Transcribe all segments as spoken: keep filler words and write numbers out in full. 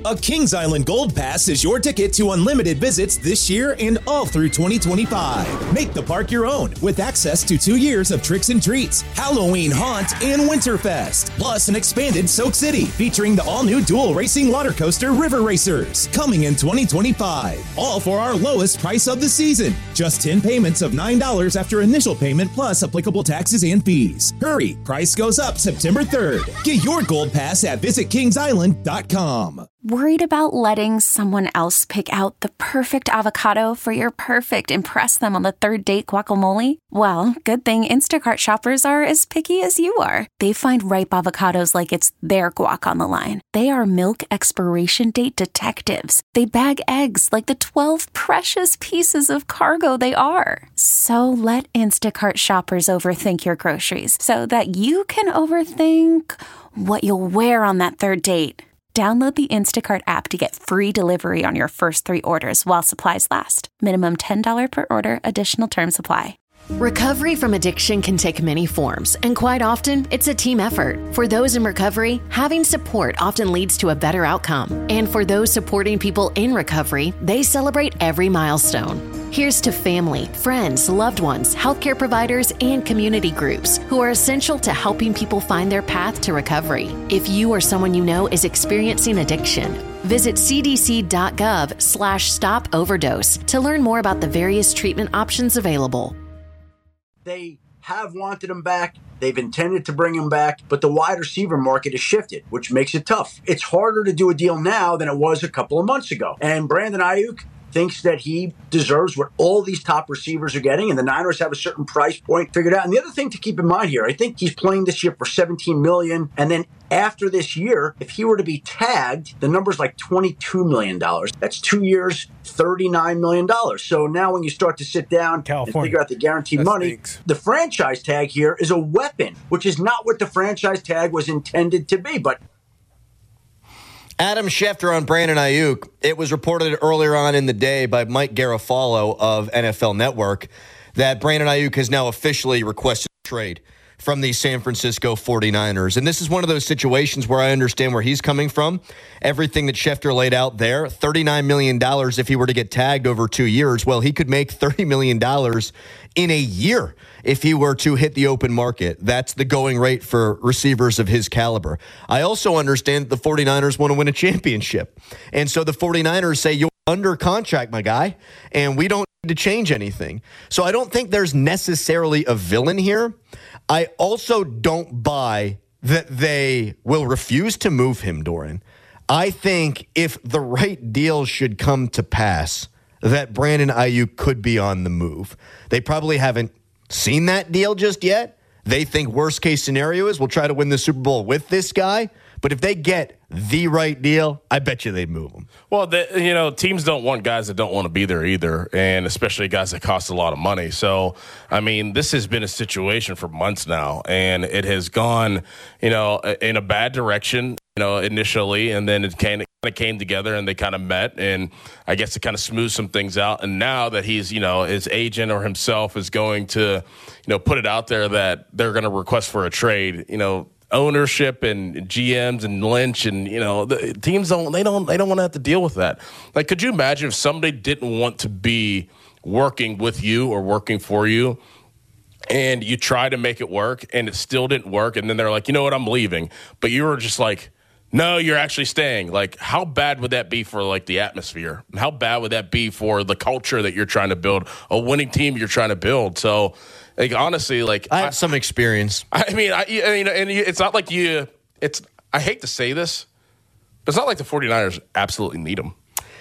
A Kings Island Gold Pass is your ticket to unlimited visits this year and all through twenty twenty-five. Make the park your own with access to two years of tricks and treats, Halloween Haunt, and Winterfest. Plus an expanded Soak City featuring the all-new dual racing water coaster River Racers coming in twenty twenty-five. All for our lowest price of the season. Just ten payments of nine dollars after initial payment plus applicable taxes and fees. Hurry, price goes up September third. Get your Gold Pass at visit kings island dot com. Worried about letting someone else pick out the perfect avocado for your perfect impress them on the third date guacamole? Well, good thing Instacart shoppers are as picky as you are. They find ripe avocados like it's their guac on the line. They are milk expiration date detectives. They bag eggs like the twelve precious pieces of cargo they are. So let Instacart shoppers overthink your groceries so that you can overthink what you'll wear on that third date. Download the Instacart app to get free delivery on your first three orders while supplies last. Minimum ten dollars per order. Additional terms apply. Recovery from addiction can take many forms, and quite often, it's a team effort. For those in recovery, having support often leads to a better outcome. And for those supporting people in recovery, they celebrate every milestone. Here's to family, friends, loved ones, healthcare providers, and community groups who are essential to helping people find their path to recovery. If you or someone you know is experiencing addiction, visit cdc.gov slash stop overdose to learn more about the various treatment options available. They have wanted him back. They've intended to bring him back, but the wide receiver market has shifted, which makes it tough. It's harder to do a deal now than it was a couple of months ago. And Brandon Ayuk thinks that he deserves what all these top receivers are getting, and the Niners have a certain price point figured out. And the other thing to keep in mind here, I think he's playing this year for seventeen million dollars, and then after this year, if he were to be tagged, the number's like twenty-two million dollars. That's two years, thirty-nine million dollars. So now when you start to sit down California. and figure out the guaranteed that money, stinks. The franchise tag here is a weapon, which is not what the franchise tag was intended to be. But Adam Schefter on Brandon Ayuk. It was reported earlier on in the day by Mike Garafolo of N F L Network that Brandon Ayuk has now officially requested a trade from the San Francisco forty-niners. And this is one of those situations where I understand where he's coming from. Everything that Schefter laid out there, thirty-nine million dollars if he were to get tagged over two years. Well, he could make thirty million dollars in a year if he were to hit the open market. That's the going rate for receivers of his caliber. I also understand that the forty-niners want to win a championship. And so the forty-niners say, you're under contract, my guy, and we don't need to change anything. So I don't think there's necessarily a villain here. I also don't buy that they will refuse to move him, Doran. I think if the right deal should come to pass, that Brandon Ayuk could be on the move. They probably haven't seen that deal just yet. They think worst case scenario is we'll try to win the Super Bowl with this guy. But if they get the right deal, I bet you they'd move him. Well, the, you know, teams don't want guys that don't want to be there either, and especially guys that cost a lot of money. So, I mean, this has been a situation for months now, and it has gone, you know, in a bad direction, you know, initially, and then it kind of came together and they kind of met, and I guess it kind of smoothed some things out. And now that he's, you know, his agent or himself is going to, you know, put it out there that they're going to request for a trade, you know, ownership and G Ms and Lynch and, you know, the teams don't, they don't, they don't want to have to deal with that. Like, could you imagine if somebody didn't want to be working with you or working for you and you try to make it work and it still didn't work? And then they're like, you know what, I'm leaving. But you were just like, no, you're actually staying. Like, how bad would that be for, like, the atmosphere? How bad would that be for the culture that you're trying to build, a winning team you're trying to build? So, like, honestly, like, I have I, some experience. I mean, I, I mean, and it's not like you, it's, I hate to say this, but it's not like the forty-niners absolutely need him.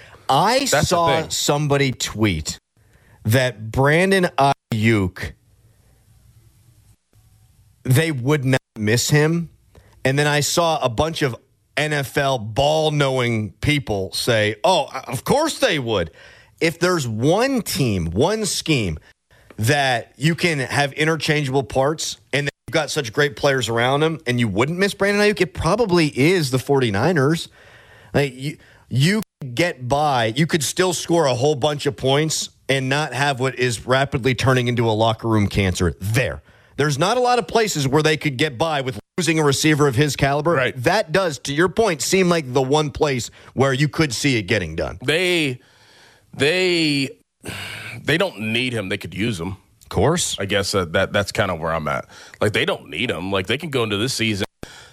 I That's saw somebody tweet that Brandon Ayuk, they would not miss him. And then I saw a bunch of N F L ball-knowing people say, oh, of course they would. If there's one team, one scheme that you can have interchangeable parts and you've got such great players around them and you wouldn't miss Brandon Ayuk, it probably is the forty-niners. Like, you, you get by, you could still score a whole bunch of points and not have what is rapidly turning into a locker room cancer there. There's not a lot of places where they could get by with losing a receiver of his caliber. Right. That does, to your point, seem like the one place where you could see it getting done. They, they, they don't need him. They could use him. Of course. I guess uh, that that's kind of where I'm at. Like, they don't need him. Like, they can go into this season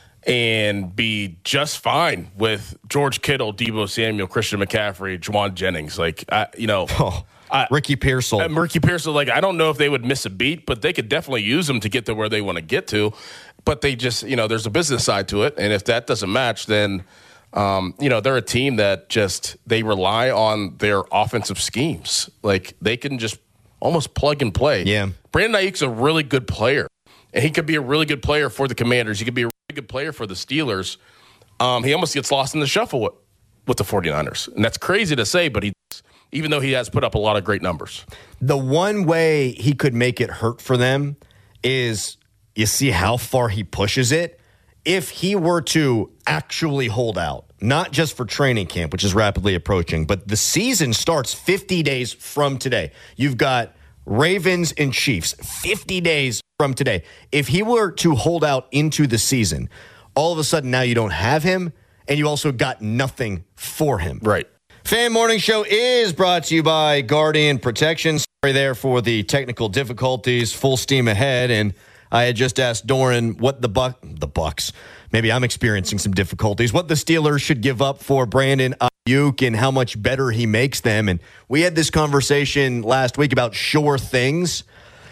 and be just fine with George Kittle, Deebo Samuel, Christian McCaffrey, Juwan Jennings. Like, I, you know, oh, I, Ricky Pearsall. Uh, Ricky Pearsall, like, I don't know if they would miss a beat, but they could definitely use them to get to where they want to get to. But they just, you know, there's a business side to it. And if that doesn't match, then, um, you know, they're a team that just, they rely on their offensive schemes. Like, they can just almost plug and play. Yeah. Brandon Ayuk's a really good player. And he could be a really good player for the Commanders. He could be a really good player for the Steelers. Um, he almost gets lost in the shuffle with, with the 49ers. And that's crazy to say, but he does, even though he has put up a lot of great numbers. The one way he could make it hurt for them is, you see how far he pushes it? If he were to actually hold out, not just for training camp, which is rapidly approaching, but the season starts fifty days from today. You've got Ravens and Chiefs, fifty days from today. If he were to hold out into the season, all of a sudden now you don't have him, and you also got nothing for him. Right. Fan Morning Show is brought to you by Guardian Protection. Sorry there for the technical difficulties, full steam ahead, and I had just asked Doran what the buck, the Bucks, maybe I'm experiencing some difficulties, what the Steelers should give up for Brandon Ayuk and how much better he makes them. And we had this conversation last week about sure things.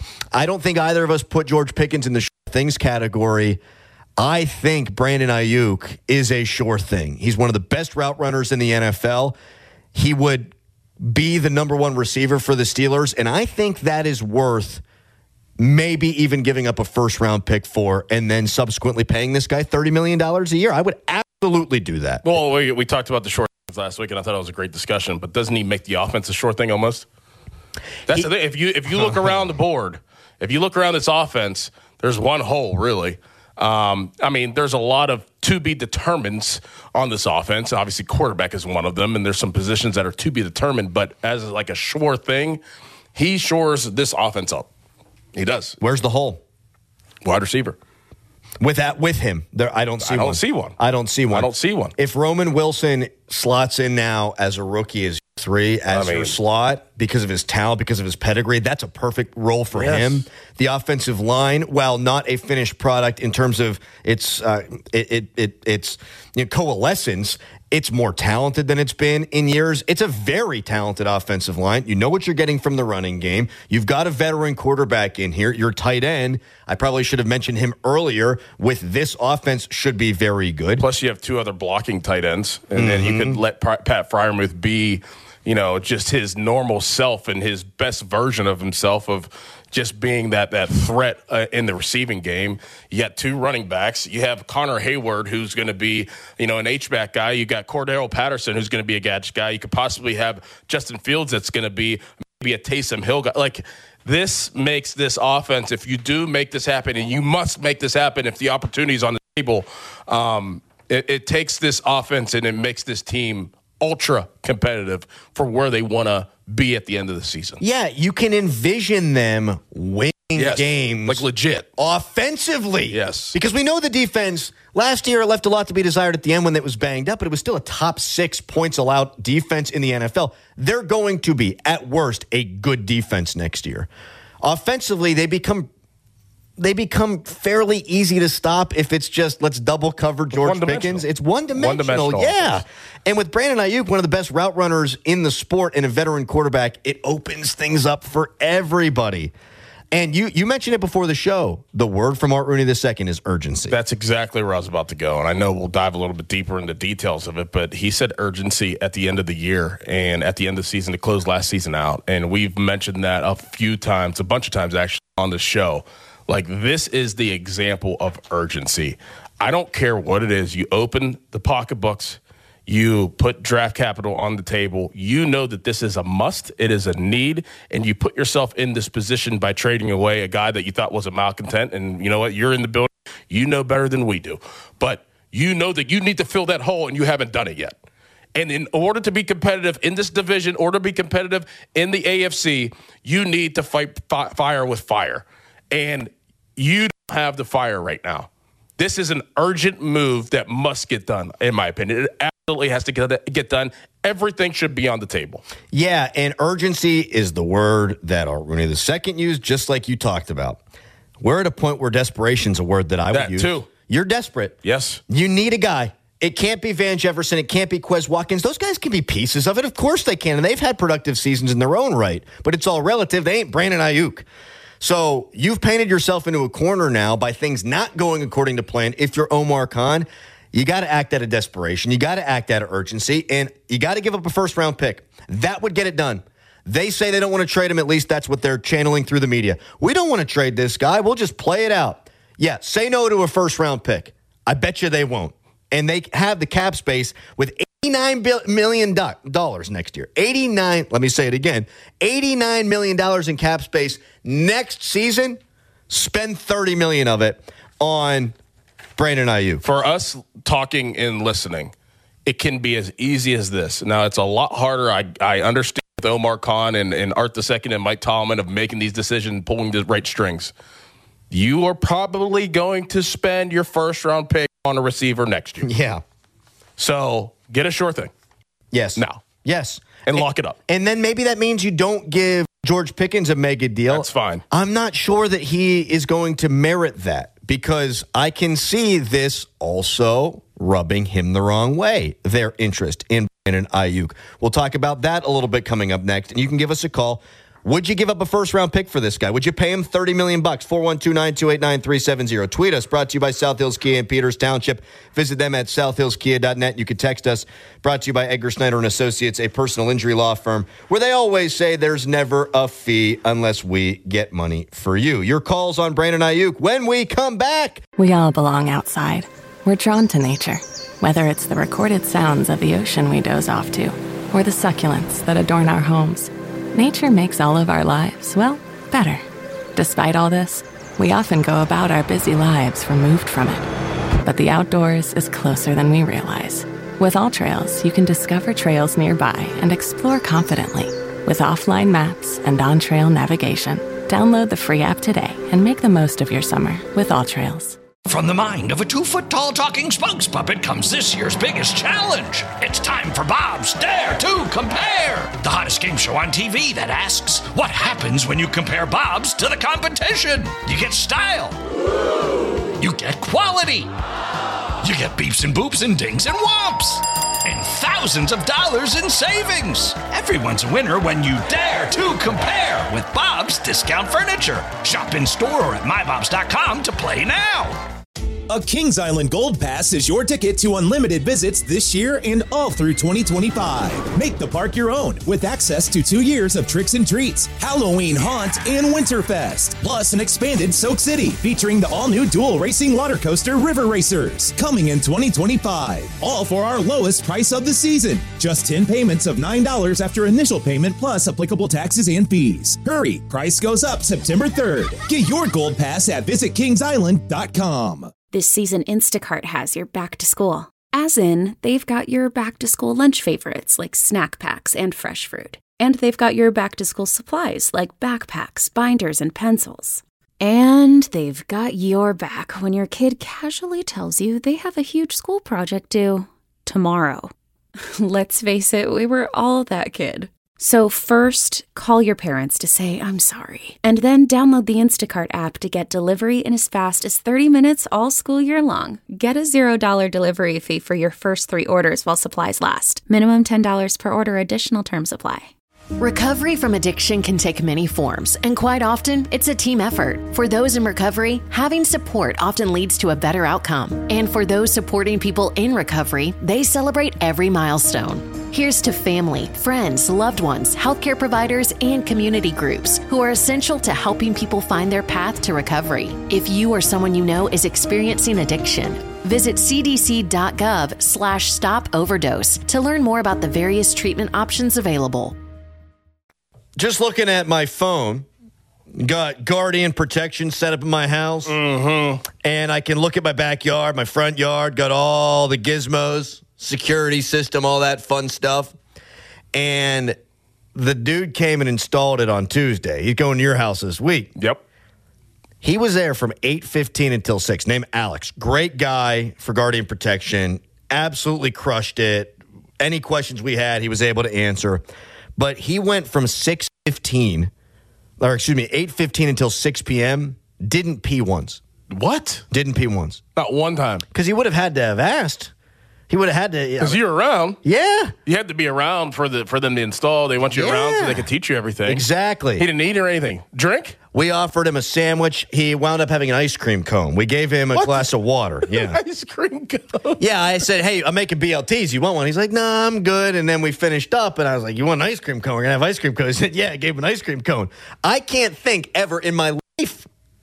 I don't think either of us put George Pickens in the sure things category. I think Brandon Ayuk is a sure thing. He's one of the best route runners in the N F L. He would be the number one receiver for the Steelers, and I think that is worth maybe even giving up a first-round pick for and then subsequently paying this guy thirty million dollars a year. I would absolutely do that. Well, we, we talked about the short things last week, and I thought it was a great discussion, but doesn't he make the offense a short thing almost? That's he, the thing. If you, if you look around the board, if you look around this offense, there's one hole, really. Um, I mean, there's a lot of to-be determines on this offense. Obviously, quarterback is one of them, and there's some positions that are to be determined, but as like a sure thing, he shores this offense up. He does. Where's the hole? Wide receiver. With that, with him, there, I don't see I one. don't see one. I don't see one. I don't see one. If Roman Wilson slots in now as a rookie as three, as I mean, your slot, because of his talent, because of his pedigree, that's a perfect role for yes. him. The offensive line, while not a finished product in terms of its uh, it, it, it its you know, coalescence, it's more talented than it's been in years. It's a very talented offensive line. You know what you're getting from the running game. You've got a veteran quarterback in here. Your tight end, I probably should have mentioned him earlier, with this offense should be very good. Plus, you have two other blocking tight ends, and mm-hmm. then you could let Pat Freiermuth be, you know, just his normal self and his best version of himself of just being that that threat uh, in the receiving game. You got two running backs. You have Connor Hayward, who's going to be, you know, an H-back guy. You got Cordero Patterson, who's going to be a gadget guy. You could possibly have Justin Fields that's going to be maybe a Taysom Hill guy. Like, this makes this offense, if you do make this happen, and you must make this happen if the opportunity is on the table, um, it, it takes this offense and it makes this team ultra competitive for where they want to be at the end of the season. Yeah, you can envision them winning yes, games. Like legit. Offensively. Yes. Because we know the defense, last year it left a lot to be desired at the end when it was banged up, but it was still a top six points allowed defense in the N F L. They're going to be, at worst, a good defense next year. Offensively, they become... They become fairly easy to stop if it's just let's double cover George Pickens. It's one-dimensional, one-dimensional yeah. offense. And with Brandon Ayuk, one of the best route runners in the sport and a veteran quarterback, it opens things up for everybody. And you you mentioned it before the show. The word from Art Rooney the second is urgency. That's exactly where I was about to go. And I know we'll dive a little bit deeper into details of it, but he said urgency at the end of the year and at the end of the season to close last season out. And we've mentioned that a few times, a bunch of times actually on the show. Like, this is the example of urgency. I don't care what it is. You open the pocketbooks, you put draft capital on the table. You know that this is a must. It is a need. And you put yourself in this position by trading away a guy that you thought was a malcontent. And you know what? You're in the building. You know better than we do. But you know that you need to fill that hole, and you haven't done it yet. And in order to be competitive in this division, in order to be competitive in the A F C, you need to fight fi- fire with fire. And you don't have the fire right now. This is an urgent move that must get done, in my opinion. It absolutely has to get, get done. Everything should be on the table. Yeah, and urgency is the word that Art Rooney the second used, just like you talked about. We're at a point where desperation's a word that I that would use. Too. You're desperate. Yes. You need a guy. It can't be Van Jefferson. It can't be Quez Watkins. Those guys can be pieces of it. Of course they can, and they've had productive seasons in their own right. But it's all relative. They ain't Brandon Ayuk. So you've painted yourself into a corner now by things not going according to plan. If you're Omar Khan, you got to act out of desperation. You got to act out of urgency, and you got to give up a first-round pick. That would get it done. They say they don't want to trade him. At least that's what they're channeling through the media. We don't want to trade this guy. We'll just play it out. Yeah, say no to a first-round pick. I bet you they won't. And they have the cap space with eighty-nine million dollars next year. eighty-nine, let me say it again, eighty-nine million dollars in cap space next season. Spend thirty million dollars of it on Brandon Ayuk. For us talking and listening, it can be as easy as this. Now, it's a lot harder. I, I understand with Omar Khan and, and Art the Second and Mike Tomlin of making these decisions, pulling the right strings. You are probably going to spend your first-round pick on a receiver next year. Yeah. So get a sure thing. Yes. Now. Yes. And, and lock it up. And then maybe that means you don't give George Pickens a mega deal. That's fine. I'm not sure that he is going to merit that because I can see this also rubbing him the wrong way, their interest in Brandon Ayuk. We'll talk about that a little bit coming up next, and you can give us a call. Would you give up a first-round pick for this guy? Would you pay him thirty million dollars? four one two, nine two eight, nine three seven zero. Tweet us. Brought to you by South Hills Kia in Peters Township. Visit them at south hills kia dot net. You can text us. Brought to you by Edgar Snyder and Associates, a personal injury law firm, where they always say there's never a fee unless we get money for you. Your calls on Brandon Ayuk when we come back. We all belong outside. We're drawn to nature, whether it's the recorded sounds of the ocean we doze off to, or the succulents that adorn our homes. Nature makes all of our lives, well, better. Despite all this, we often go about our busy lives removed from it. But the outdoors is closer than we realize. With AllTrails, you can discover trails nearby and explore confidently. With offline maps and on-trail navigation, download the free app today and make the most of your summer with AllTrails. From the mind of a two-foot-tall talking spokes puppet comes this year's biggest challenge. It's time for Bob's Dare to Compare, the hottest game show on T V that asks, what happens when you compare Bob's to the competition? You get style. You get quality. You get beeps and boops and dings and whomps. And thousands of dollars in savings. Everyone's a winner when you dare to compare with Bob's Discount Furniture. Shop in store or at my bobs dot com to play now. A Kings Island Gold Pass is your ticket to unlimited visits this year and all through twenty twenty-five. Make the park your own with access to two years of tricks and treats, Halloween Haunt, and Winterfest. Plus an expanded Soak City featuring the all-new dual racing water coaster River Racers coming in twenty twenty-five. All for our lowest price of the season. Just ten payments of nine dollars after initial payment plus applicable taxes and fees. Hurry, price goes up September third. Get your Gold Pass at visit kings island dot com. This season, Instacart has your back to school. As in, they've got your back to school lunch favorites like snack packs and fresh fruit. And they've got your back to school supplies like backpacks, binders, and pencils. And they've got your back when your kid casually tells you they have a huge school project due tomorrow. Let's face it, we were all that kid. So first, call your parents to say, I'm sorry. And then download the Instacart app to get delivery in as fast as thirty minutes all school year long. Get a zero dollar delivery fee for your first three orders while supplies last. Minimum ten dollars per order. Additional terms apply. Recovery from addiction can take many forms, and quite often, it's a team effort. For those in recovery, having support often leads to a better outcome. And for those supporting people in recovery, they celebrate every milestone. Here's to family, friends, loved ones, healthcare providers, and community groups who are essential to helping people find their path to recovery. If you or someone you know is experiencing addiction, visit c d c dot gov slash stop overdose to learn more about the various treatment options available. Just looking at my phone, got Guardian protection set up in my house, mm-hmm. and I can look at my backyard, my front yard, got all the gizmos, security system, all that fun stuff. And the dude came and installed it on Tuesday. He's going to your house this week. Yep. He was there from eight fifteen until six. Named Alex. Great guy for Guardian Protection. Absolutely crushed it. Any questions we had, he was able to answer. But he went from six fifteen, or excuse me, eight fifteen until six p.m., didn't pee once. What? Didn't pee once. Not one time. Because he would have had to have asked. He would have had to. Because you're around. Yeah. You had to be around for the for them to install. They want you Yeah. around so they could teach you everything. Exactly. He didn't eat or anything. Drink? We offered him a sandwich. He wound up having an ice cream cone. We gave him a What? glass of water. Yeah. Ice cream cone. Yeah, I said, hey, I'm making B L Ts. You want one? He's like, nah, I'm good. And then we finished up, and I was like, you want an ice cream cone? We're going to have ice cream cone. He said, yeah, I gave him an ice cream cone. I can't think ever in my life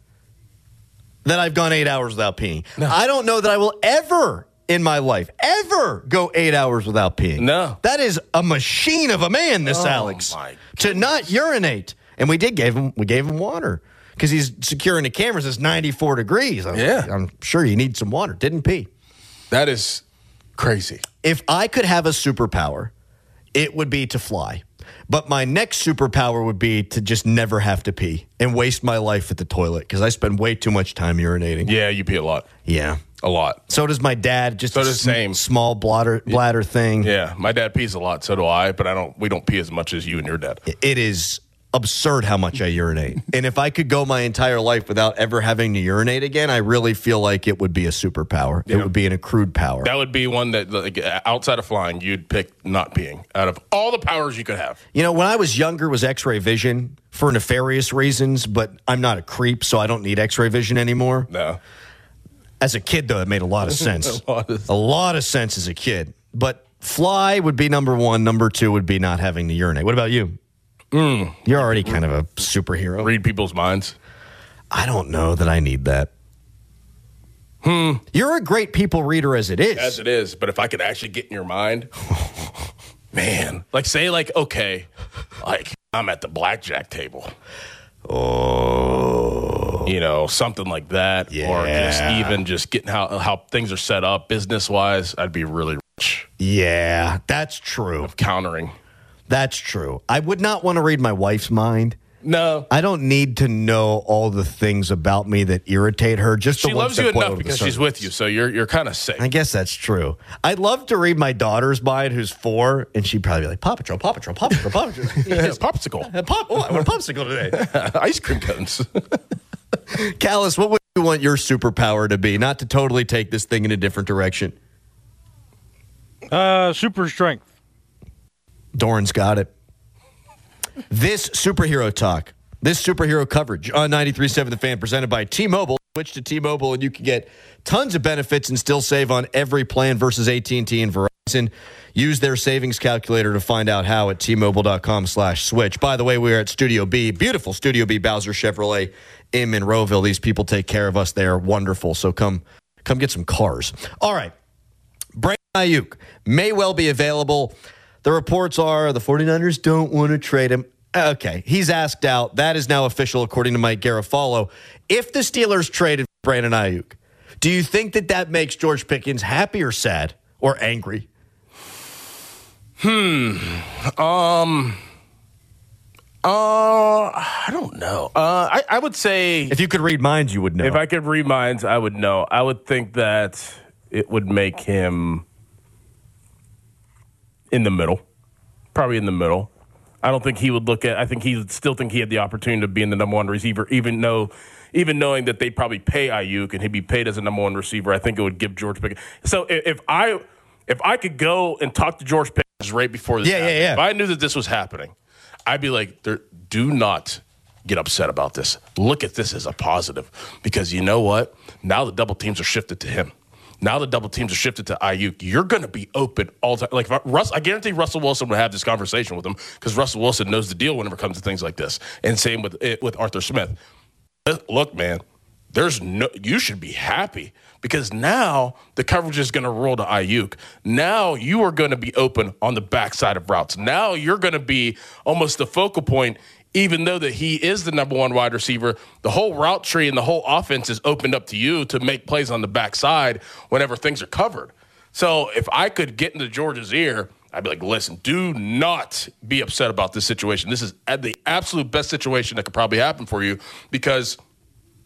that I've gone eight hours without peeing. No. I don't know that I will ever in my life ever go eight hours without peeing. No. That is a machine of a man, this Oh, Alex. my To not urinate. And we did give him, we gave him water. Because he's securing the cameras. It's ninety-four degrees. I'm, Yeah. I'm sure you need some water. Didn't pee. That is crazy. If I could have a superpower, it would be to fly. But my next superpower would be to just never have to pee and waste my life at the toilet because I spend way too much time urinating. Yeah, you pee a lot. Yeah. A lot. So does my dad. Just So a does sm- same. small bladder, bladder thing. Yeah, my dad pees a lot. So do I. But I don't. We don't pee as much as you and your dad. It is absurd how much I urinate. And if I could go my entire life without ever having to urinate again, I really feel like it would be a superpower. Yeah. It would be an accrued power. That would be one that, like, outside of flying, you'd pick not peeing out of all the powers you could have. You know, when I was younger, it was X-ray vision for nefarious reasons, but I'm not a creep, so I don't need X-ray vision anymore. No. As a kid, though, it made a lot of sense. A lot of- a lot of sense as a kid. But fly would be number one. Number two would be not having to urinate. What about you? Mm. You're already kind of a superhero. Read people's minds. I don't know that I need that. Hmm. You're a great people reader as it is. As it is, but if I could actually get in your mind, man, like say like, okay, like I'm at the blackjack table. Oh. You know, something like that. Yeah. Or just even just getting how, how things are set up business-wise, I'd be really rich. Yeah, that's true. Of countering. That's true. I would not want to read my wife's mind. No. I don't need to know all the things about me that irritate her. Just the She ones loves that you boil enough the because surface. she's with you, so you're you're kind of safe. I guess that's true. I'd love to read my daughter's mind, who's four, and she'd probably be like, Paw Patrol, Paw Patrol, Paw Patrol, Paw Patrol. Yeah, popsicle. Pop, oh, I want a popsicle today. Ice cream cones. Callis, what would you want your superpower to be? Not to totally take this thing in a different direction. Uh, super strength. Doran's got it. This superhero talk, this superhero coverage on ninety-three point seven The Fan, presented by T-Mobile. Switch to T-Mobile and you can get tons of benefits and still save on every plan versus A T and T and Verizon. Use their savings calculator to find out how at T-Mobile.com slash switch. By the way, we are at Studio B, beautiful Studio B, Bowser Chevrolet in Monroeville. These people take care of us. They are wonderful. So come, come get some cars. All right. Brandon Ayuk may well be available. The reports are the 49ers don't want to trade him. Okay, he's asked out. That is now official, according to Mike Garafolo. If the Steelers traded Brandon Ayuk, do you think that that makes George Pickens happy or sad or angry? Hmm. Um. Uh, I don't know. Uh, I, I would say If you could read minds, you would know. if I could read minds, I would know. I would think that it would make him in the middle, probably in the middle. I don't think he would look at. I think he would still think he had the opportunity to be in the number one receiver, even though, even knowing that they'd probably pay Ayuk and he'd be paid as a number one receiver. I think it would give George Pickens. So if, if I if I could go and talk to George Pickens right before this, Yeah, yeah, happened, yeah. if I knew that this was happening, I'd be like, there, do not get upset about this. Look at this as a positive because you know what? Now the double teams are shifted to him. Now the double teams are shifted to Ayuk. You're going to be open all the time. Like if I, Russ, I guarantee Russell Wilson would have this conversation with him because Russell Wilson knows the deal whenever it comes to things like this. And same with it with Arthur Smith. Look, man, there's no. You should be happy because now the coverage is going to roll to Ayuk. Now you are going to be open on the backside of routes. Now you're going to be almost the focal point. Even though that he is the number one wide receiver, the whole route tree and the whole offense is opened up to you to make plays on the backside whenever things are covered. So if I could get into George's ear, I'd be like, listen, do not be upset about this situation. This is the absolute best situation that could probably happen for you because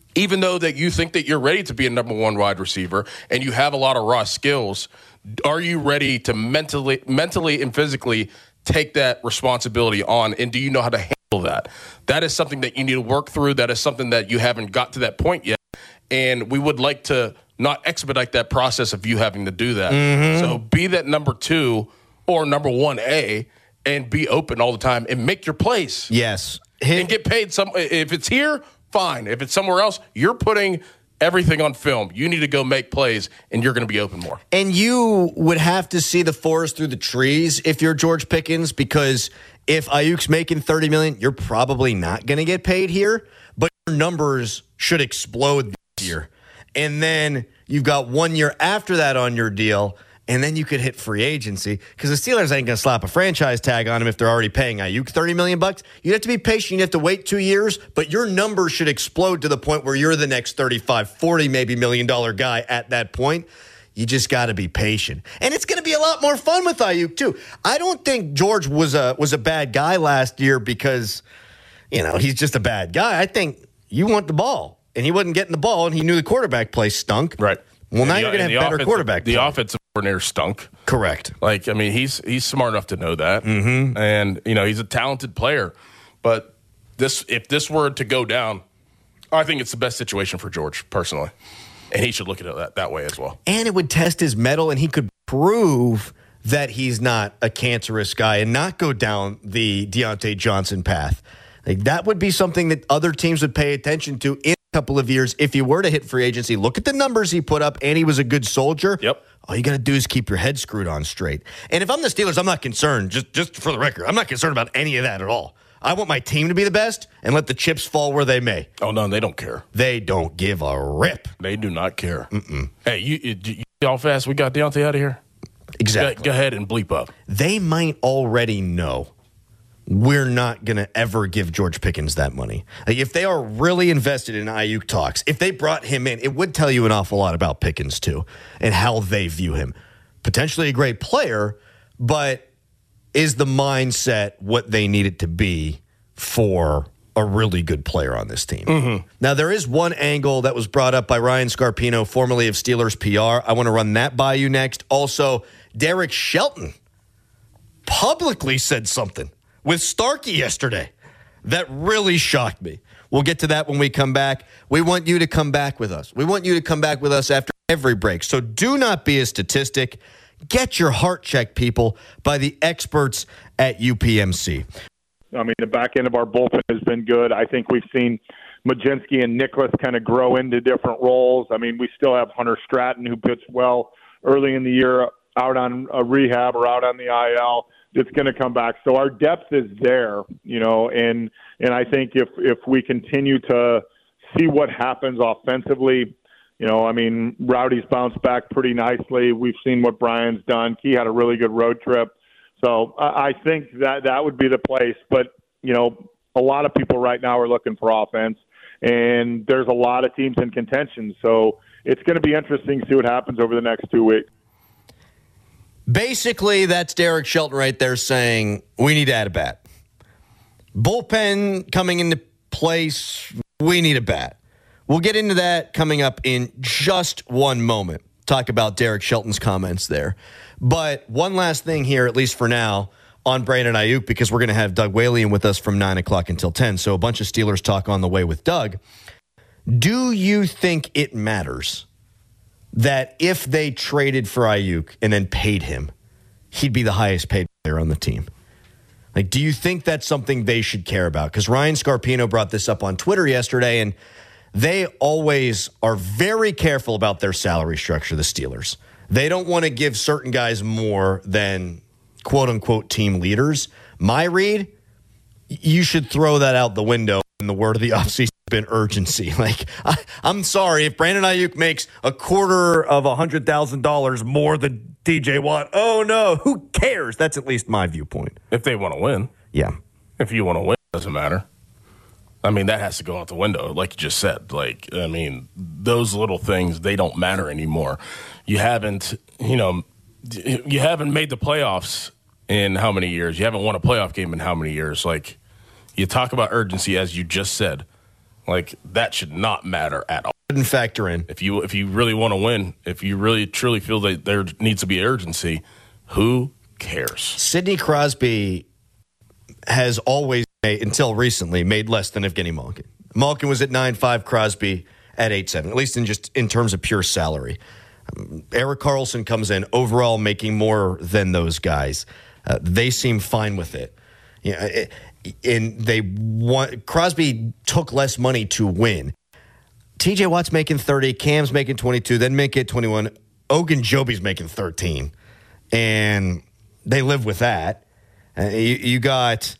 even though that you think that you're ready to be a number one wide receiver and you have a lot of raw skills, are you ready to mentally, mentally and physically take that responsibility on? And do you know how to handle that? That is something that you need to work through. That is something that you haven't got to that point yet. And we would like to not expedite that process of you having to do that. Mm-hmm. So be that number two or number one A and be open all the time and make your plays. Yes. Hit. And get paid. Some. If it's here, fine. If it's somewhere else, you're putting everything on film. You need to go make plays, and you're going to be open more. And you would have to see the forest through the trees if you're George Pickens, because if Ayuk's making thirty million dollars, you're probably not going to get paid here, but your numbers should explode this year. And then you've got one year after that on your deal, and then you could hit free agency because the Steelers ain't going to slap a franchise tag on him if they're already paying Ayuk thirty million dollars bucks. You'd have to be patient. You'd have to wait two years, but your numbers should explode to the point where you're the next thirty-five, forty maybe million dollar guy at that point. You just got to be patient. And it's going to be a lot more fun with Ayuk too. I don't think George was a was a bad guy last year because, you know, he's just a bad guy. I think you want the ball, and he wasn't getting the ball, and he knew the quarterback play stunk. Right. Well, now the, you're going to have better quarterback The play. offensive coordinator stunk. Correct. Like, I mean, he's he's smart enough to know that. Mm-hmm. And, you know, he's a talented player. But this if this were to go down, I think it's the best situation for George, personally. And he should look at it that, that way as well. And it would test his mettle, and he could prove that he's not a cancerous guy and not go down the Deontay Johnson path. Like, that would be something that other teams would pay attention to in a couple of years if he were to hit free agency. Look at the numbers he put up, and he was a good soldier. Yep. All you got to do is keep your head screwed on straight. And if I'm the Steelers, I'm not concerned, just, just for the record, I'm not concerned about any of that at all. I want my team to be the best and let the chips fall where they may. Oh, no, they don't care. They don't give a rip. They do not care. Mm-mm. Hey, you, you, you see how fast we got Deontay out of here? Exactly. Go, go ahead and bleep up. They might already know we're not going to ever give George Pickens that money. Like, if they are really invested in Ayuk talks, if they brought him in, it would tell you an awful lot about Pickens, too, and how they view him. Potentially a great player, but is the mindset what they need it to be for a really good player on this team? Mm-hmm. Now, there is one angle that was brought up by Ryan Scarpino, formerly of Steelers P R. I want to run that by you next. Also, Derek Shelton publicly said something with Starkey yesterday that really shocked me. We'll get to that when we come back. We want you to come back with us. We want you to come back with us after every break. So do not be a statistic. Get your heart checked, people, by the experts at U P M C. I mean, the back end of our bullpen has been good. I think we've seen Majinski and Nicholas kind of grow into different roles. I mean, we still have Hunter Stratton, who pitched well early in the year, out on a rehab or out on the I L. That's going to come back. So our depth is there, you know, and and I think if if we continue to see what happens offensively, you know, I mean, Rowdy's bounced back pretty nicely. We've seen what Brian's done. He had a really good road trip. So I think that that would be the place. But, you know, a lot of people right now are looking for offense, and there's a lot of teams in contention. So it's going to be interesting to see what happens over the next two weeks. Basically, that's Derek Shelton right there saying we need to add a bat. Bullpen coming into place, we need a bat. We'll get into that coming up in just one moment. Talk about Derek Shelton's comments there. But one last thing here, at least for now, on Brandon Ayuk, because we're going to have Doug Whalen with us from nine o'clock until ten. So a bunch of Steelers talk on the way with Doug. Do you think it matters that if they traded for Ayuk and then paid him, he'd be the highest paid player on the team? Like, do you think that's something they should care about? Because Ryan Scarpino brought this up on Twitter yesterday, and they always are very careful about their salary structure, the Steelers. They don't want to give certain guys more than quote-unquote team leaders. My read, you should throw that out the window in the word of the offseason. Been urgency. Like, I, I'm sorry if Brandon Ayuk makes a quarter of a hundred thousand dollars more than T J Watt. Oh no, who cares? That's at least my viewpoint. If they want to win, yeah. If you want to win, it doesn't matter. I mean, that has to go out the window, like you just said. Like, I mean, those little things, they don't matter anymore. You haven't, you know, you haven't made the playoffs in how many years? You haven't won a playoff game in how many years? Like, you talk about urgency, as you just said. Like, that should not matter at all. Shouldn't factor in. If you if you really want to win, if you really truly feel that there needs to be urgency, who cares? Sidney Crosby has always, made, until recently, made less than Evgeny Malkin. Malkin was at nine five, Crosby at eight seven, at least in just in terms of pure salary. Um, Erik Karlsson comes in overall making more than those guys. Uh, they seem fine with it. You know, it, and they want Crosby took less money to win. T J Watt's making thirty, Cam's making twenty-two, then make it twenty-one. Ogunjobi's making thirteen, and they live with that. Uh, you, you got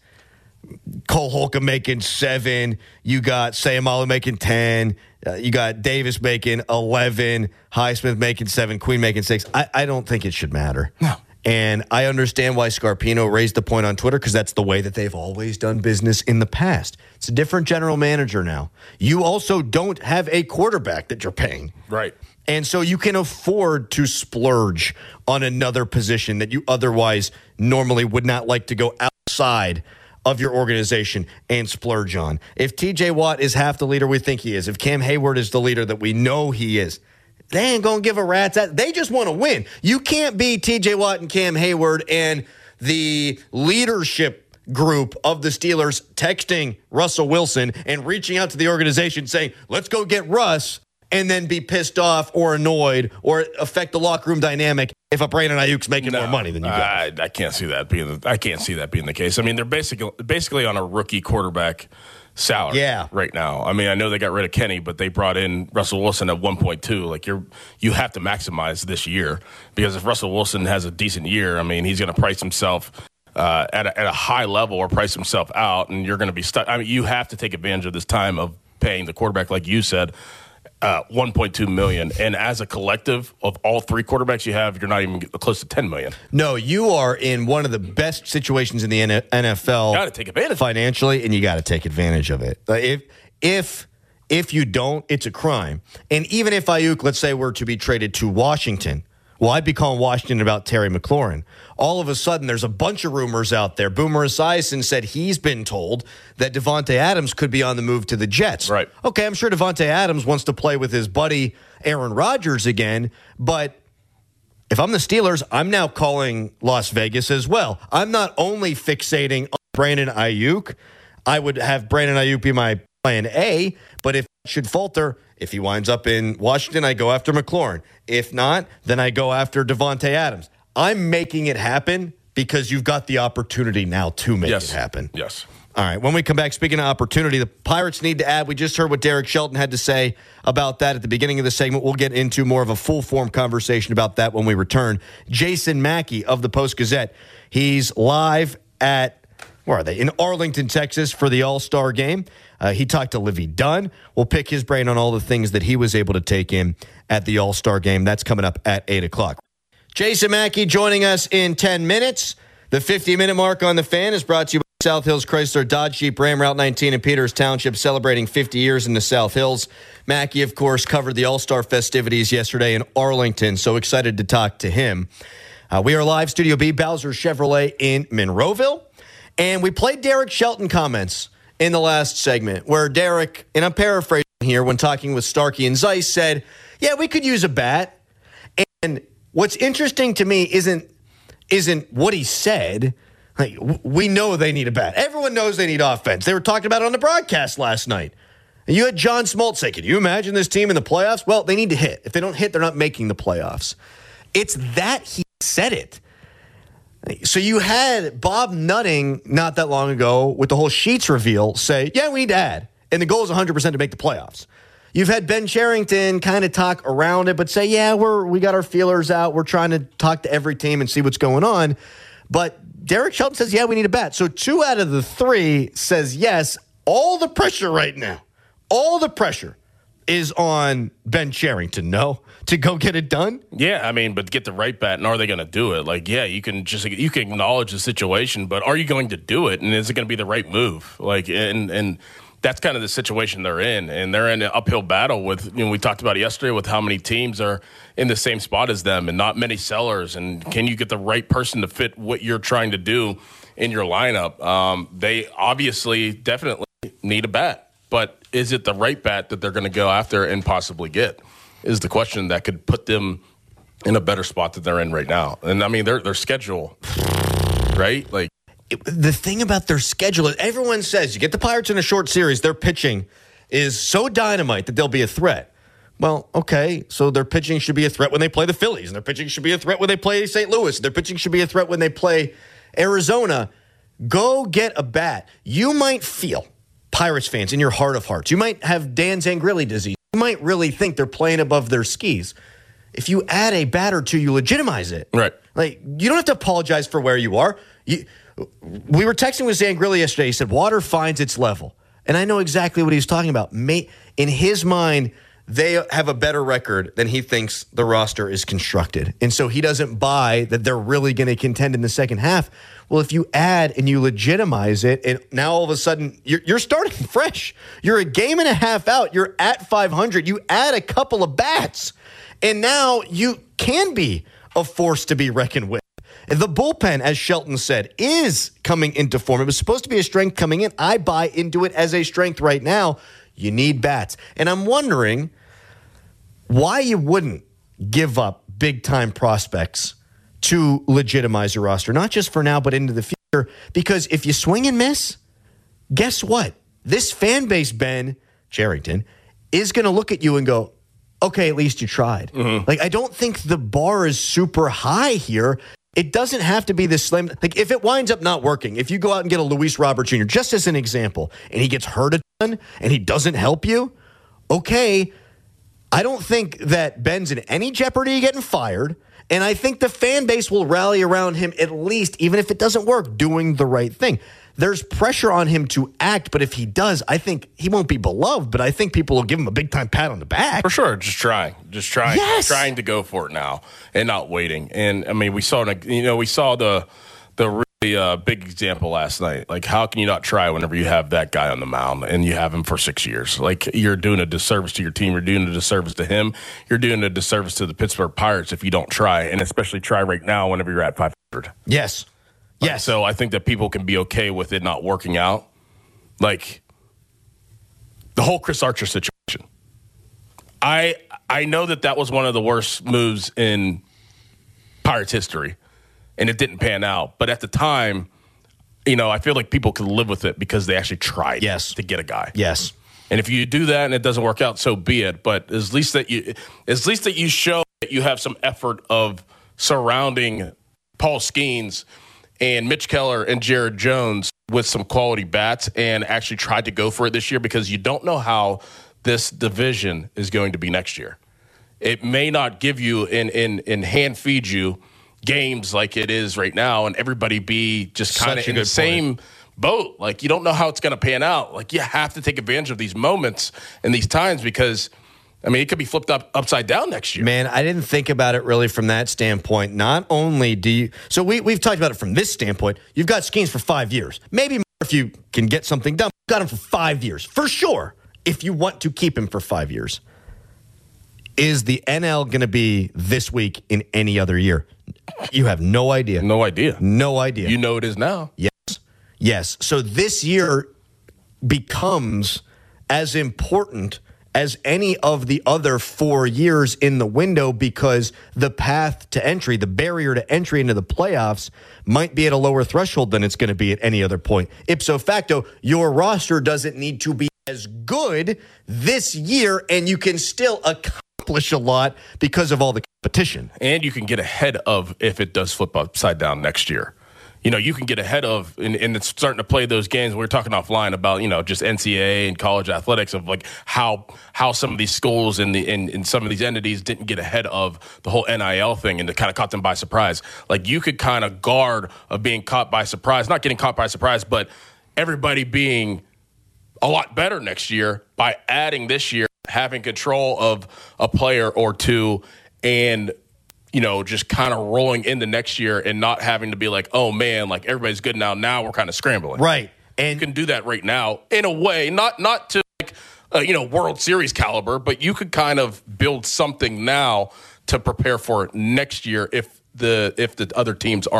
Cole Holcomb making seven. You got Sayamalu making ten. Uh, you got Davis making eleven. Highsmith making seven. Queen making six. I, I don't think it should matter. No. And I understand why Scarpino raised the point on Twitter, because that's the way that they've always done business in the past. It's a different general manager now. You also don't have a quarterback that you're paying. Right. And so you can afford to splurge on another position that you otherwise normally would not like to go outside of your organization and splurge on. If T J Watt is half the leader we think he is, if Cam Hayward is the leader that we know he is, they ain't going to give a rat's ass. They just want to win. You can't be T J Watt and Cam Hayward and the leadership group of the Steelers texting Russell Wilson and reaching out to the organization saying, let's go get Russ, and then be pissed off or annoyed or affect the locker room dynamic if a Brandon Ayuk's making no, more money than you guys. I, I can't see that being. I can't see that being the case. I mean, they're basically basically on a rookie quarterback salary yeah. right now. I mean, I know they got rid of Kenny, but they brought in Russell Wilson at one point two. Like, you're you have to maximize this year, because if Russell Wilson has a decent year, I mean, he's going to price himself uh, at a, at a high level or price himself out, and you're going to be stuck. I mean, you have to take advantage of this time of paying the quarterback, like you said. Uh, one point two million dollars, and as a collective of all three quarterbacks you have, you're not even close to ten million dollars. No, you are in one of the best situations in the N F L. You got to take advantage financially, and you got to take advantage of it. If if if you don't, it's a crime. And even if Ayuk, let's say, were to be traded to Washington, well, I'd be calling Washington about Terry McLaurin. All of a sudden, there's a bunch of rumors out there. Boomer Esiason said he's been told that Devontae Adams could be on the move to the Jets. Right. Okay, I'm sure Devontae Adams wants to play with his buddy Aaron Rodgers again, but if I'm the Steelers, I'm now calling Las Vegas as well. I'm not only fixating on Brandon Ayuk. I would have Brandon Ayuk be my plan A, but if it should falter, if he winds up in Washington, I go after McLaurin. If not, then I go after Devontae Adams. I'm making it happen because you've got the opportunity now to make yes. it happen. Yes. All right, when we come back, speaking of opportunity, the Pirates need to add. We just heard what Derek Shelton had to say about that at the beginning of the segment. We'll get into more of a full-form conversation about that when we return. Jason Mackey of the Post-Gazette, he's live at, where are they, in Arlington, Texas for the All-Star Game. Uh, he talked to Livy Dunn. We'll pick his brain on all the things that he was able to take in at the All-Star Game. That's coming up at eight o'clock. Jason Mackey joining us in ten minutes. The fifty-minute mark on The Fan is brought to you by South Hills Chrysler Dodge Jeep Ram Route nineteen in Peters Township, celebrating fifty years in the South Hills. Mackey, of course, covered the All-Star festivities yesterday in Arlington, so excited to talk to him. Uh, we are live, Studio B, Bowser Chevrolet in Monroeville, and we played Derek Shelton comments in the last segment, where Derek, and I'm paraphrasing here, when talking with Starkey and Zeiss, said, yeah, we could use a bat. And what's interesting to me isn't isn't what he said. Like, we know they need a bat. Everyone knows they need offense. They were talking about it on the broadcast last night. And you had John Smoltz say, can you imagine this team in the playoffs? Well, they need to hit. If they don't hit, they're not making the playoffs. It's that he said it. So you had Bob Nutting not that long ago with the whole Sheets reveal say, yeah, we need to add. And the goal is one hundred percent to make the playoffs. You've had Ben Cherington kind of talk around it, but say, yeah, we're we got our feelers out. We're trying to talk to every team and see what's going on. But Derek Shelton says, yeah, we need a bat. So two out of the three says yes. All the pressure right now, all the pressure is on Ben Cherington, no? To go get it done? Yeah, I mean, but get the right bat, and are they going to do it? Like, yeah, you can just you can acknowledge the situation, but are you going to do it? And is it going to be the right move? Like, and and that's kind of the situation they're in, and they're in an uphill battle with. You know, we talked about it yesterday with how many teams are in the same spot as them, and not many sellers. And can you get the right person to fit what you're trying to do in your lineup? Um, they obviously definitely need a bat. but is it the right bat that they're going to go after and possibly get? Is the question that could put them in a better spot that they're in right now. And I mean, their their schedule, right? Like it, the thing about their schedule is everyone says you get the Pirates in a short series, their pitching is so dynamite that they'll be a threat. Well, okay, so their pitching should be a threat when they play the Phillies, and their pitching should be a threat when they play Saint Louis, and their pitching should be a threat when they play Arizona. Go get a bat. You might feel, Pirates fans, in your heart of hearts, you might have Dan Zangrilli disease. You might really think they're playing above their skis. If you add a bat or two, you legitimize it. Right. Like, you don't have to apologize for where you are. You, we were texting with Zangrilli yesterday. He said, water finds its level. And I know exactly what he's talking about. May, in his mind, they have a better record than he thinks the roster is constructed. And so he doesn't buy that they're really going to contend in the second half. Well, if you add and you legitimize it, and now all of a sudden you're, you're starting fresh. You're a game and a half out. You're at five hundred. You add a couple of bats, and now you can be a force to be reckoned with. The bullpen, as Shelton said, is coming into form. It was supposed to be a strength coming in. I buy into it as a strength right now. You need bats. And I'm wondering why you wouldn't give up big-time prospects to legitimize your roster, not just for now, but into the future. Because if you swing and miss, guess what? This fan base, Ben Cherington, is going to look at you and go, okay, at least you tried. Mm-hmm. Like, I don't think the bar is super high here. It doesn't have to be this slim. Like, if it winds up not working, if you go out and get a Luis Robert Junior, just as an example, and he gets hurt a ton and he doesn't help you, okay, I don't think that Ben's in any jeopardy of getting fired. And I think the fan base will rally around him at least, even if it doesn't work, doing the right thing. There's pressure on him to act, but if he does, I think he won't be beloved, but I think people will give him a big-time pat on the back. For sure, just trying. Just trying yes. trying to go for it now and not waiting. And, I mean, we saw you know we saw the the really uh, big example last night. Like, how can you not try whenever you have that guy on the mound and you have him for six years? Like, you're doing a disservice to your team. You're doing a disservice to him. You're doing a disservice to the Pittsburgh Pirates if you don't try, and especially try right now whenever you're at five hundred. Yes. Like, yes. So I think that people can be okay with it not working out. Like, the whole Chris Archer situation. I I know that that was one of the worst moves in Pirates history, and it didn't pan out. But at the time, you know, I feel like people could live with it because they actually tried yes. to get a guy. Yes. And if you do that and it doesn't work out, so be it. But at least that you, at least that you show that you have some effort of surrounding Paul Skeens and Mitch Keller and Jared Jones with some quality bats and actually tried to go for it this year, because you don't know how this division is going to be next year. It may not give you and in, in, in hand feed you games like it is right now, and everybody be just kind of in the same boat. Like, you don't know how it's going to pan out. Like, you have to take advantage of these moments and these times, because I mean, it could be flipped up upside down next year. Man, I didn't think about it really from that standpoint. Not only do you... So we, we've talked about it from this standpoint. You've got Skeens for five years. Maybe more if you can get something done. You've got him for five years. For sure, if you want to keep him for five years. Is the N L going to be this week in any other year? You have no idea. No idea. No idea. You know it is now. Yes. Yes. So this year becomes as important as any of the other four years in the window, because the path to entry, the barrier to entry into the playoffs, might be at a lower threshold than it's going to be at any other point. Ipso facto, your roster doesn't need to be as good this year, and you can still accomplish a lot because of all the competition. And you can get ahead of if it does flip upside down next year. You know, you can get ahead of, and, and it's starting to play those games. We were talking offline about, you know, just N C double A and college athletics, of like how how some of these schools and the and, and some of these entities didn't get ahead of the whole N I L thing, and it kind of caught them by surprise. Like, you could kind of guard of being caught by surprise, not getting caught by surprise, but everybody being a lot better next year by adding this year, having control of a player or two, and you know, just kind of rolling into next year and not having to be like, oh, man, like, everybody's good now. Now we're kind of scrambling. Right. And you can do that right now in a way, not not to, like, uh, you know, World Series caliber, but you could kind of build something now to prepare for next year if the if the other teams aren't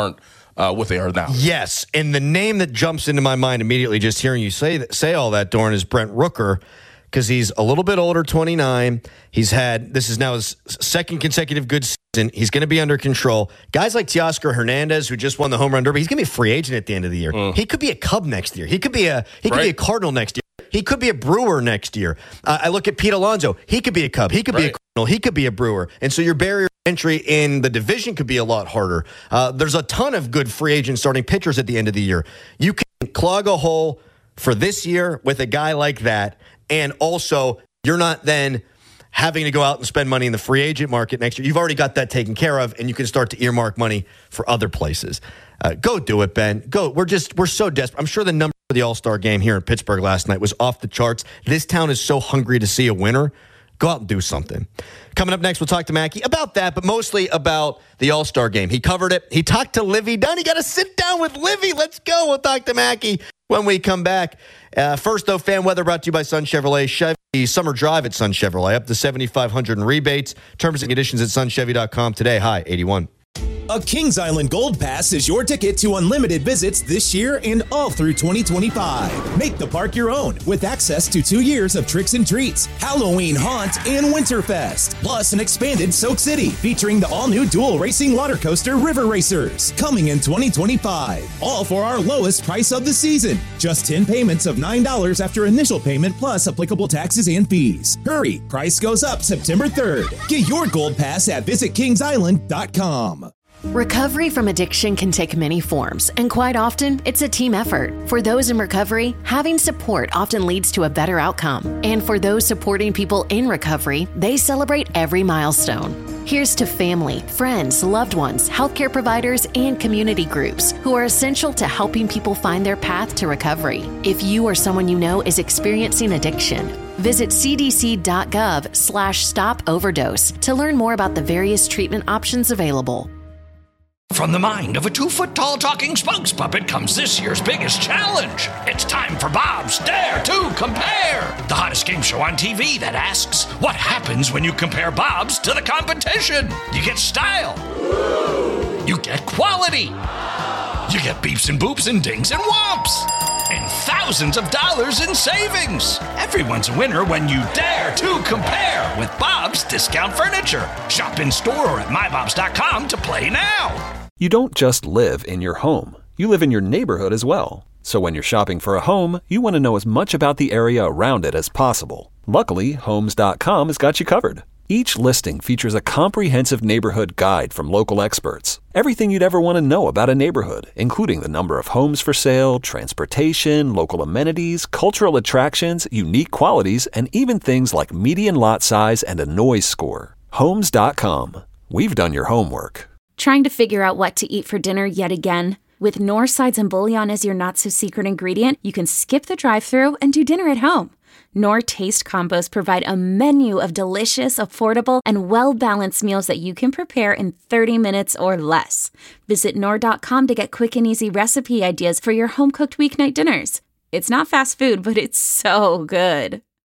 uh, what they are now. Yes, and the name that jumps into my mind immediately just hearing you say that, say all that, Dorn, is Brent Rooker, because he's a little bit older, twenty-nine. He's had, this is now his second consecutive good season. He's going to be under control. Guys like Teoscar Hernandez, who just won the home run derby, he's going to be a free agent at the end of the year. Mm. He could be a Cub next year. He could be a he could right. be a Cardinal next year. He could be a Brewer next year. Uh, I look at Pete Alonso. He could be a Cub. He could right. be a Cardinal. He could be a Brewer. And so your barrier entry in the division could be a lot harder. Uh, there's a ton of good free agent starting pitchers at the end of the year. You can clog a hole for this year with a guy like that. And also, you're not then having to go out and spend money in the free agent market next year. You've already got that taken care of, and you can start to earmark money for other places. Uh, go do it, Ben. Go. We're just, we're so desperate. I'm sure the number for the All-Star game here in Pittsburgh last night was off the charts. This town is so hungry to see a winner. Go out and do something. Coming up next, we'll talk to Mackey about that, but mostly about the All-Star game. He covered it. He talked to Livy Dunn. He got to sit down with Livy. Let's go. We'll talk to Mackey when we come back. Uh, first, though, fan weather brought to you by Sun Chevrolet. Chevy Summer Drive at Sun Chevrolet. Up to seventy-five hundred dollars in rebates. Terms and conditions at sun chevy dot com today. Hi, eighty-one. A Kings Island Gold Pass is your ticket to unlimited visits this year and all through twenty twenty-five. Make the park your own with access to two years of tricks and treats, Halloween Haunt, and Winterfest. Plus an expanded Soak City featuring the all-new dual racing water coaster River Racers coming in twenty twenty-five. All for our lowest price of the season. Just ten payments of nine dollars after initial payment plus applicable taxes and fees. Hurry, price goes up September third. Get your Gold Pass at visit kings island dot com. Recovery from addiction can take many forms, and quite often, it's a team effort. For those in recovery, having support often leads to a better outcome. And for those supporting people in recovery, they celebrate every milestone. Here's to family, friends, loved ones, healthcare providers, and community groups who are essential to helping people find their path to recovery. If you or someone you know is experiencing addiction, visit c d c dot gov slash stop overdose to learn more about the various treatment options available. From the mind of a two-foot-tall talking spokes puppet comes this year's biggest challenge. It's time for Bob's Dare to Compare, the hottest game show on T V that asks, what happens when you compare Bob's to the competition? You get style. You get quality. You get beeps and boops and dings and whomps. And thousands of dollars in savings. Everyone's a winner when you dare to compare with Bob's Discount Furniture. Shop in store or at my bobs dot com to play now. You don't just live in your home. You live in your neighborhood as well. So when you're shopping for a home, you want to know as much about the area around it as possible. Luckily, homes dot com has got you covered. Each listing features a comprehensive neighborhood guide from local experts. Everything you'd ever want to know about a neighborhood, including the number of homes for sale, transportation, local amenities, cultural attractions, unique qualities, and even things like median lot size and a noise score. homes dot com. We've done your homework. Trying to figure out what to eat for dinner yet again? With Knorr Sides and Bouillon as your not-so-secret ingredient, you can skip the drive-thru and do dinner at home. Knorr Taste Combos provide a menu of delicious, affordable, and well-balanced meals that you can prepare in thirty minutes or less. Visit Knorr dot com to get quick and easy recipe ideas for your home-cooked weeknight dinners. It's not fast food, but it's so good.